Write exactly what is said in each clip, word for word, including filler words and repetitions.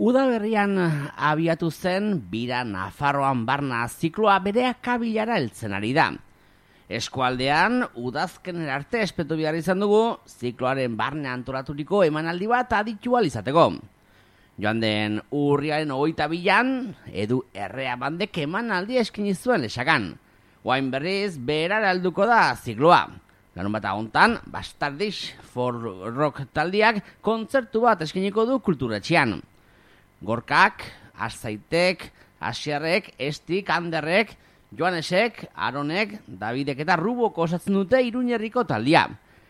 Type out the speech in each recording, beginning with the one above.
Udaberrian abiatu zen bira Nafarroan barna zikloa bere akabilara heltzen ari da. Eskualdean, udazkenera arte espetu behar izan dugu, zikloaren barne antolaturiko emanaldi bat aditu ahal izateko. Joan den urriaren hogeita bilan, Edu Errea bandek emanaldi eskini zuen Lesakan. Oain berriz, berara helduko da zikloa. Larun bat agontan, Bastardish for Rock taldiak kontzertu bat eskiniko du kulturetxean. Gorkak, Azaitek, Asiarrek, Estik, Anderrek, Joanesek, Aronek, Davidek eta Rubok osatzen dute Iruñerriko taldia.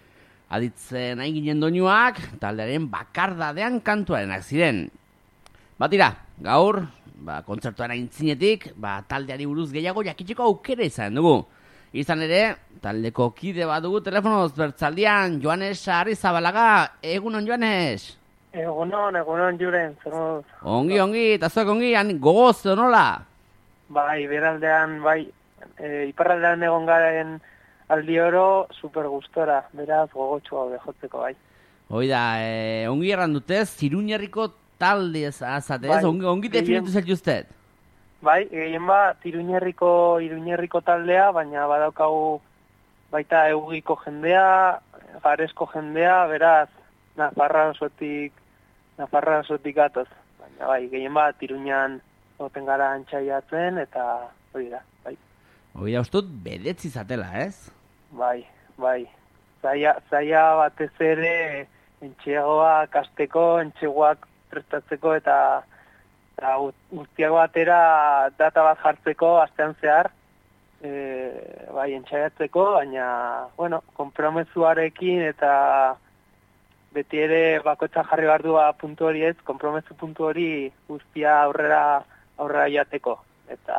Aditzen nahi ginen doinuak, taldearen bakardadean kantuarenak ziren. Batira, gaur, ba, kontzertuaren aintzinetik, ba, taldeari buruz gehiago jakitxeko aukera izan dugu. Izan ere, taldeko kide bat dugu telefonoz bertzaldian, Joanes Arrizabalaga, egunon Joanes? Egunon, egunon Juren, zer moduz? Ongi, ongi, eta zuek ongi, gogoz, nola? Bai, beraldean, bai, e, iparraldean egon garen aldi oro, super gustora, beraz gogotxo gaude jotzeko, bai. Hoi da, e, ongi erran dutez, Iruñerriko talde azatez, bai, ongi, ongi definitu zer justet? Bai, gehien bat, Iruñerriko, Iruñerriko taldea, baina badaukagu baita eugiko jendea, garesko jendea, beraz, Nafarra osotik, Nafarra osotik gatoz. Baina bai, gehien bat, Iruñan oten gara antxaiatzen, eta hori da, bai. Hori da, ustut, bedetzi zatela, ez? Bai, bai. Zaila, zaila batez ere, entxegoak kasteko, entxegoak prestatzeko, eta, eta guztiak batera data bat jartzeko, astean zehar, e, bai, entxaiatzeko, baina, bueno, konpromezuarekin, eta beti ere bakoitza jarri behar du puntu hori ez, konpromezu puntu hori guztia aurrera aurrera jateko. Eta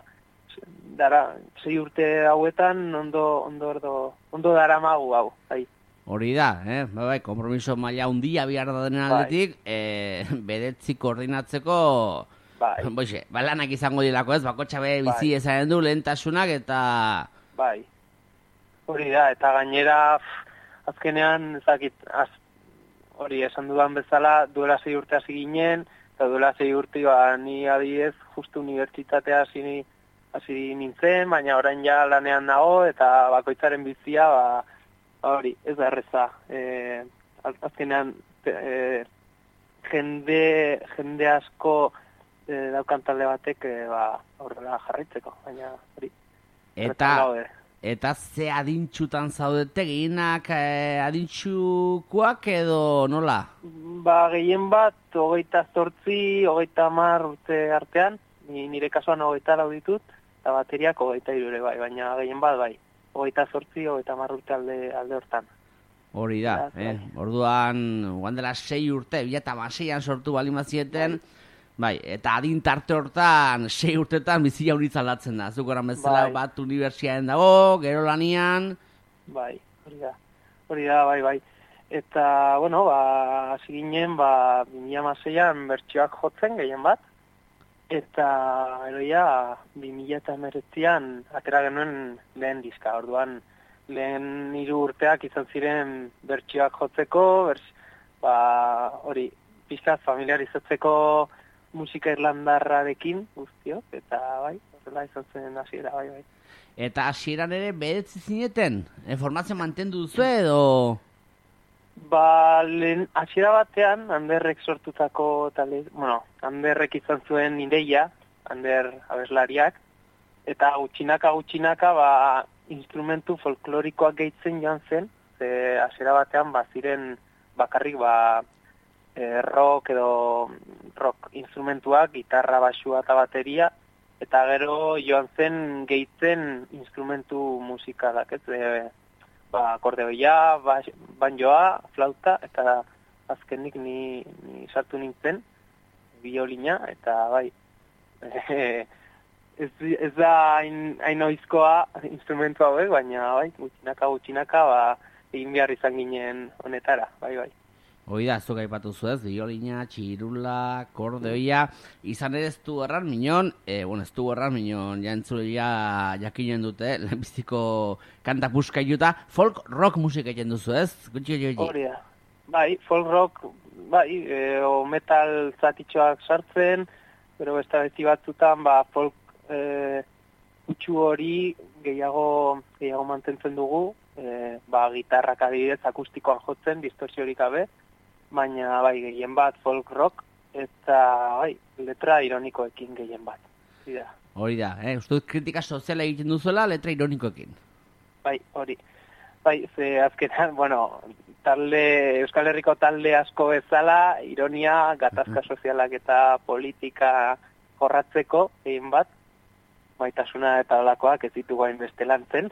dara, sei urte hauetan ondo ondo ondo, ondo daramagu hau. Bai. Hori da, eh? Bai, konpromiso maila handia behar da denen aldetik, bai. eh, bedetzi koordinatzeko, bai. Boixe, balanak izango dilako ez, bakoitza be bizi bai. Ezaren du lehentasunak eta... Bai, hori da, eta gainera azkenean, ezakit, az, hori, esan dudan bezala, duela sei urte hasi ginen, eta duela sei urte, ba, ni adibidez, justu unibertsitatea hasi, hasi nintzen, baina orain ja lanean nago, eta bakoitzaren bizia, ba, hori, ez da erreza. E, azkenean, e, jende, jende asko e, daukan talde batek, e, ba, horrela jarraitzeko, baina hori. Eta... Eta ze adintxutan zaudete, gehienak eh, adintxukoak edo nola? Ba, gehien bat, hogeita zortzi, hogeita mar urte artean, nire kasuan hogeita lau ditut, eta bateriak hogeita irure bai, baina gehien bat bai, hogeita zortzi, hogeita mar urte alde, alde hortan. Hori da, eh? Orduan, guan dela sei urte, bila eta maseian sortu bali mazieten, bai, eta adintarte hortan, sei urtetan bizia hori aldatzen da. Zukoran bezala bai. Bat unibertsiaden dago, gero lanian. Bai, hori da. Hori da, bai, bai. Eta, bueno, ba, hasi ginen, ba, bi mila hamaseian bertsioak jotzen gehien bat. Eta, eroia, bi mila hemeretzian atera genuen lehen diska. Orduan, lehen hiru urteak izan ziren bertsioak jotzeko, bers, ba, hori, pizkaz familiarizatzeko musika irlandarrarekin guztiok, eta bai, horrela izan zen hasiera, bai, bai. Eta hasieran ere bedetzi zineten? Informazio mantendu duzu edo? Ba, lehen hasiera batean, Anderrek sortutako tale, bueno, Anderrek izan zuen ideia, Ander abeslariak, eta gutxinaka, gutxinaka, ba, instrumentu folklorikoak gehitzen joan zen, ze hasiera batean, ba, ziren bakarrik, ba, rock edo rock instrumentuak, gitarra, basua eta bateria, eta gero joan zen gehitzen instrumentu musikalak, ez? E, ba, akordeoia, banjoa, flauta, eta azkenik ni, ni sartu nintzen, biolina, eta bai, e, ez, ez da hain, hain oizkoa instrumentu hauek, baina bai, gutxinaka, gutxinaka, ba, egin behar izan ginen honetara, bai, bai. Hoi da, zuk aipatu zuez, biolina, txirula, kordeoia, izan ere ez du erran minon, e, bueno, ez du erran minon, ja entzuleia jakinen dute, lehenbiziko kanta puska juta, folk rock musika egiten duzu ez? Hori da, bai, folk rock bai, e, o metal zatitxoak sartzen, pero beste abesti batzutan, ba, folk e, kutsu hori gehiago, gehiago mantentzen dugu, e, ba, gitarrak adibidez akustikoan jotzen, distorsiorik gabe, baina bai, gehien bat folk rock, eta bai, letra ironikoekin gehien bat. Zida. Hori da, eh? Uste dut kritika soziala egiten duzuela letra ironikoekin. Bai, hori. Bai, ze azkenan, bueno, talde, Euskal Herriko talde asko bezala, ironia, gatazka sozialak eta politika jorratzeko, egin bat, maitasuna eta olakoak ez ditugu hainbeste lantzen.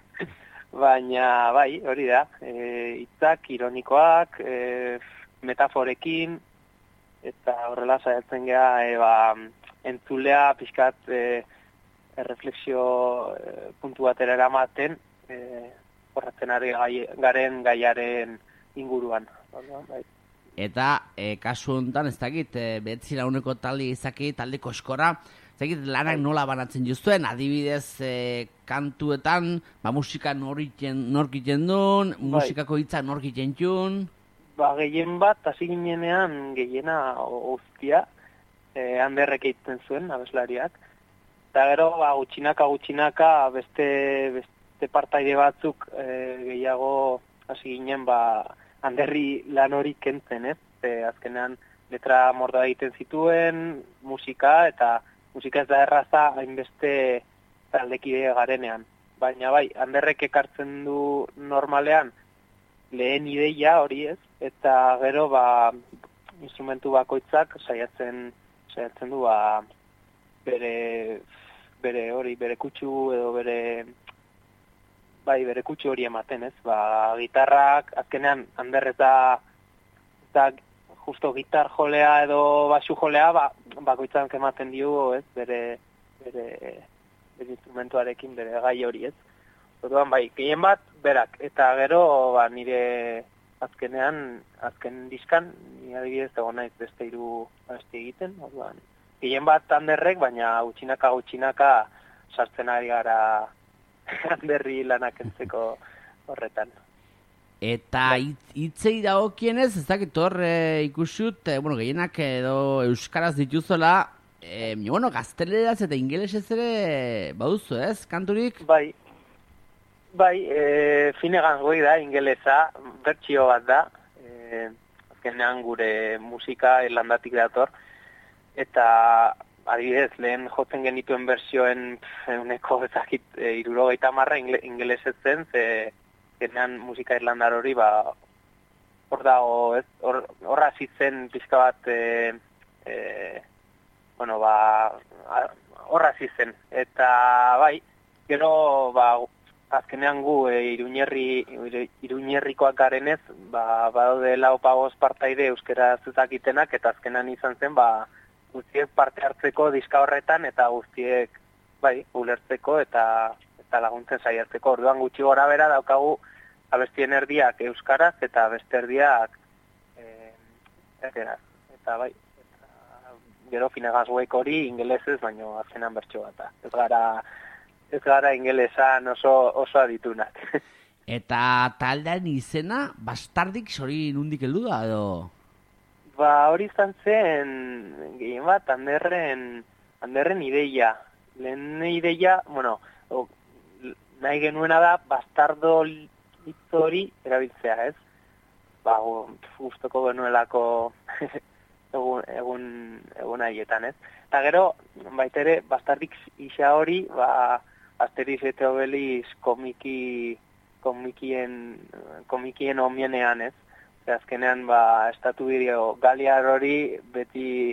Baina, bai, hori da, e, hitzak ironikoak, e, metaforekin, eta horrela saiatzen gea, e, ba, entzulea pixkat e, erreflexio e, puntu batera eramaten, e, horretzen ari gai, garen gaiaren inguruan. Bai. Eta e, kasu honetan, ez dakit, e, behetzi launeko talde izaki, taldeko eskora, ez dakit lanak nola banatzen juztuen, adibidez e, kantuetan, ba, musika norkiten duen, musikako hitza norkiten jun. Ba, gehien bat, hasi ginenean gehiena guztia, e, handerrek egiten zuen, abeslariak. Eta gero, ba, gutxinaka, gutxinaka, beste, beste partaide batzuk e, gehiago hasi ginen, ba, handerri lan hori kentzen, ez? E, azkenean letra mordoa egiten zituen, musika, eta musika ez da erraza hainbeste taldekide garenean. Baina bai, handerrek ekartzen du normalean lehen ideia hori ez, eta gero ba, instrumentu bakoitzak saiatzen, saiatzen du ba, bere, bere hori, bere kutsu edo bere... Bai, bere kutsu hori ematen, ez? Ba, gitarrak, azkenean, Ander eta, eta justo gitar jolea edo basu jolea, ba, bakoitzan ematen dio, ez? Bere, bere, bere instrumentuarekin, bere gai hori, ez? Orduan, bai, gehien bat, berak, eta gero, ba, nire azkenean, azken diskan, nire adibidez egon naiz beste hiru abesti egiten, orduan, gehien bat Anderrek, baina gutxinaka, gutxinaka sartzen ari gara handerri lanak entzeko horretan. Eta hitzei dagokienez, ez dakit hor e, ikusut, e, bueno, gehienak edo euskaraz dituzola, e, bueno, gazteleraz eta ingelesez ere baduzu, ez, kanturik? Bai, bai, e, Finegan goi da, ingelesa, bertsio bat da, e, azkenean gure musika irlandatik dator, eta adibidez, lehen jotzen genituen bersioen euneko ezakit e, irurogeita marra ingelesetzen, ze genean musika irlandar hori, ba, hor dago, ez, horra hor zitzen pixka bat, e, e, bueno, ba, horra zitzen, eta bai, gero, ba, azkenean gu e, iruñerri, iruñerrikoak garenez, ba, badaude lau pagoz partaide euskera zuzakitenak, eta azkenan izan zen, ba, guztiek parte hartzeko diska horretan eta guztiek bai, ulertzeko eta eta laguntzen saiatzeko. Orduan gutxi gora bera daukagu abestien erdiak euskaraz eta beste erdiak eh erderaz. Eta bai, eta gero Finegaswek hori ingelesez, baino azkenan bertso bat. Ez gara ez gara ingelesan oso oso aditunak. Eta taldean izena bastardik hori nondik heldu da edo? Ba, hori izan zen, gehien bat, Anderren, Anderren ideia. Lehen ideia, bueno, o, nahi genuena da, bastardo hitz hori erabiltzea, ez? Ba, gustoko genuelako egun, egun, egun haietan, ez? Eta gero, baitere, bastardik isa hori, ba, Asterix eta Obelix komiki, komikien, komikien omienean, ez? Azkenean, ba, estatu bideo galiar hori beti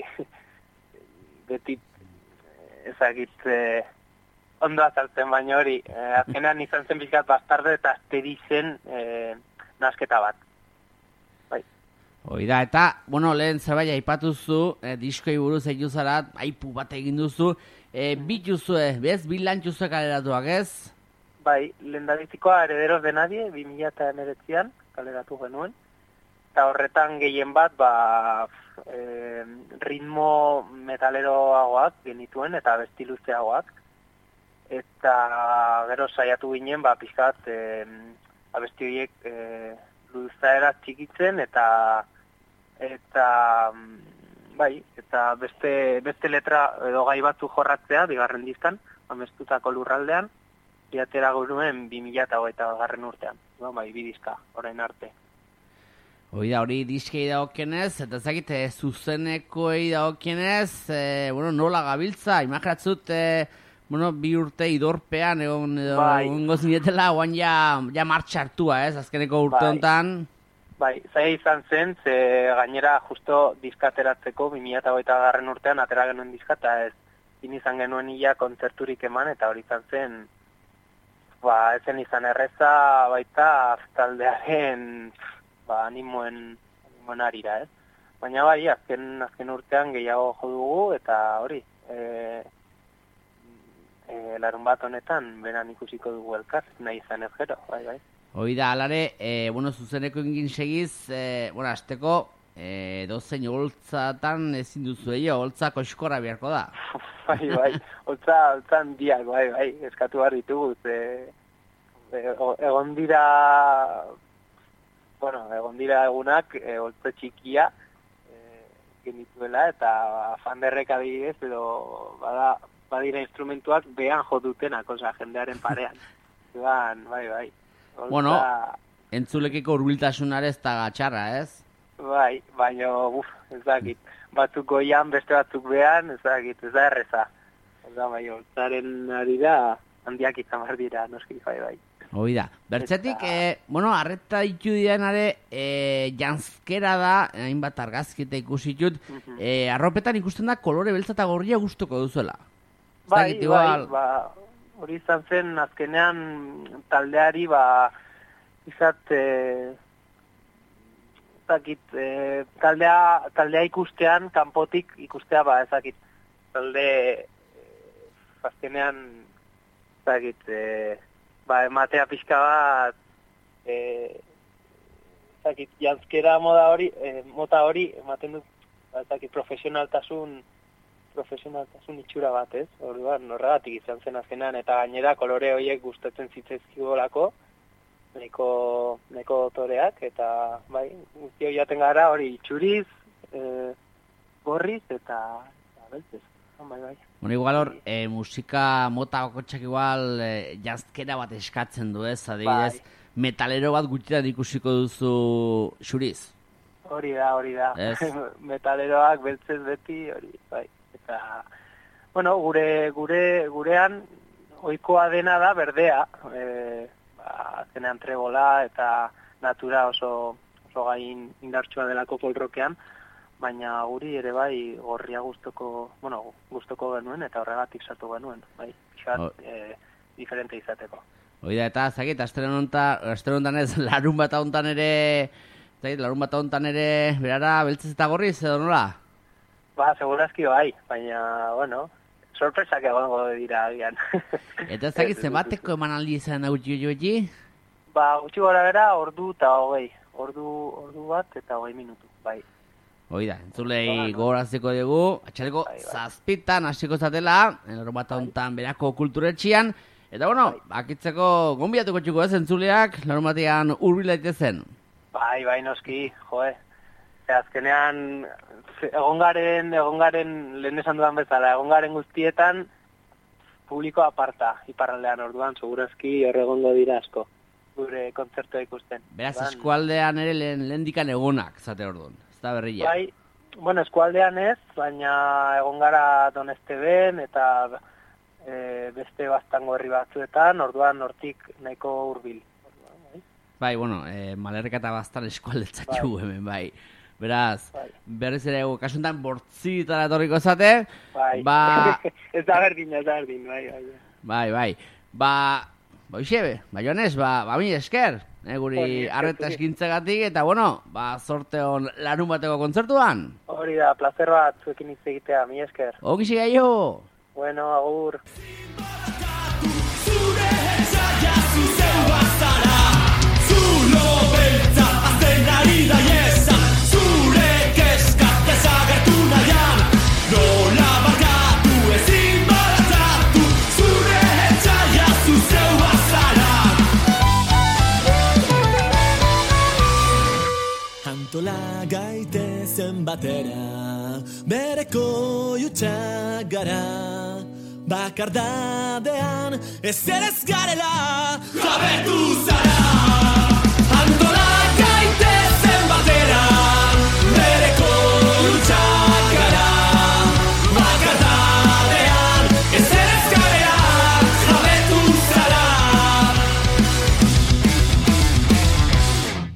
beti ezagit eh, ondo azaltzen baina hori. Eh, azkenean izan zen bizkat bastardo eta Asterixen eh, nasketa bat. Bai. Hoi da, eta, bueno, lehen zerbait aipatuzu, eh, diskoi buruz egin zara, aipu bat egin duzu, eh, bituzue, bez, bilantuzue kaleratuak, ez? Bai, lehendabizikoa Herederos de Nadie, bi mila hemeretzian kaleratu genuen. Eta horretan gehien bat, ba, e, ritmo metaleroagoak genituen eta abesti luzeagoak. Eta gero saiatu ginen, ba, pixkat, e, abesti horiek e, luzaera txikitzen eta eta bai, eta beste, beste letra edo gai batzu jorratzea, bigarren diskan, amestutako lurraldean, biatera guruen bi mila hogeita garren urtean, no? Bai, bi diska, orain arte. Hoi da, hori diskei dagokienez, eta ezakite, zuzenekoei dagokienez, e, bueno, nola gabiltza, imaginatzut, e, bueno, bi urte idorpean, egon, bai. egon gozinetela, guan ja, ja martxa hartua, ez, azkeneko urte bai. honetan. Bai, zaila izan zen, ze gainera justo diskateratzeko, bi mila hogeita garren urtean atera genuen diskata, ez zin izan genuen ia kontzerturik eman, eta hori izan zen, ba, ezen izan erreza baita taldearen ba, animoen, animoen arira, ez? Baina bai, azken, azken urtean gehiago jo dugu, eta hori, e, e, larun bat honetan, beran ikusiko dugu elkar, nahi izan ez gero, bai, bai. Hoi da, alare, e, bueno, zuzeneko ingin segiz, e, bueno, azteko, e, dozein holtzatan ezin duzu egin, holtza koskora beharko da. Bai, bai, holtza, holtza handiak, bai, bai, eskatu behar ditugu, ze, e, egon dira, bueno, egon dira egunak, e, holtza txikia, e, genituela, eta fanderrek adibidez, edo, bada, badira instrumentuak behan jo dutenak, oza, jendearen parean. Zeban, bai, bai. Olta... Bueno, entzulekiko hurbiltasunare ez da gatxarra, ez? Bai, baina, uf, ez dakit. Batzuk goian, beste batzuk behan, ez dakit, ez da erreza. Ez da, bai, holtzaren ari da, handiak izan behar dira, noski, bai, bai. Hoi da. Bertzetik, Eta... e, bueno, arreta ditu dianare, e, janzkera da, hainbat argazkita ikusitut, uh-huh. e, arropetan ikusten da kolore beltza eta gorria gustuko duzuela. Bai, dakit, igual... bai, ba... Hori izan zen, azkenean taldeari, ba, izat, e, ezakit, e, taldea, taldea ikustean, kanpotik ikustea, ba, ezakit, talde, e, azkenean, ezakit, e, ba, ematea pixka bat, e, ezakit, janzkera moda hori, e, mota hori, ematen dut, ba, ezakit, profesionaltasun, profesionaltasun itxura bat, ez? Orduan, horregatik izan zen azkenan, eta gainera kolore horiek gustatzen zitzaizkigolako, nahiko, nahiko toreak, eta bai, guzti hori jaten gara hori itxuriz, e, gorriz, eta, eta beltzez. Bai, bai. Bueno, igual hor, e, musika mota bakotxak igual e, jazkera bat eskatzen du, ez? Adibidez, bai. Metalero bat gutxitan ikusiko duzu xuriz. Hori da, hori da. Metaleroak beltzez beti, hori, bai. Eta, bueno, gure, gure, gurean ohikoa dena da berdea, e, ba, zenean trebola eta natura oso, oso gain indartsua delako folrokean, baina guri ere bai gorria gustoko, bueno, gustoko genuen eta horregatik sartu genuen, bai, xat, oh. e, diferente izateko. Hoi da, eta zagit, astero hontan ez, larun bat hontan ere, zagit, larun bat hontan ere, berara, beltzez eta gorriz, edo nola? Ba, segurazki bai, baina, bueno, sorpresak egongo dira agian. Eta ezagit, zenbateko eman aldi izan da gutxi gutxi? Ba, gutxi gora bera, ordu eta hogei. Ordu, ordu bat eta hogei minutu, bai. Hoi da, entzulei gogoraziko dugu, atxaleko bai, bai. zazpitan hasiko zatela, enero bat hontan bai. Berako kulturetxian, eta bueno, bai. Bakitzeko gonbiatuko txuko ez entzuleak, larun batean hurbil daitezen. Bai, bai, noski, joe. Azkenean, egongaren, egongaren, lehen esan dudan bezala, egongaren guztietan, publiko aparta, iparraldean orduan, segurazki horregongo dira asko, gure kontzertua ikusten. Beraz, Ban... eskualdean ere lehen, lehen dikan egonak, zate orduan, ez da berria. Bai, bueno, eskualdean ez, baina egon gara Donesteben eta e, beste bastango herri batzuetan, orduan hortik nahiko hurbil. Bai, bai bueno, e, Malerreka eta bastan eskualdetzak bai. Hemen, bai. Beraz, bai. Berriz ere kasuntan bortzitara etorriko zate. Bai, ba... ez da berdin, ez da berdin, bai, bai. Bai, bai. Ba, boixebe, ba, joanez, ba, ba, mi esker, eh, guri arreta eskintzagatik, eta, bueno, ba, sorte hon larun bateko kontzertuan. Hori da, placer bat zuekin hitz egitea, mi esker. Ongi sigaio! Bueno, agur. Antola gaitezen batera, bereko jutsak gara, bakardadean ez ere ez garela jabetu zara.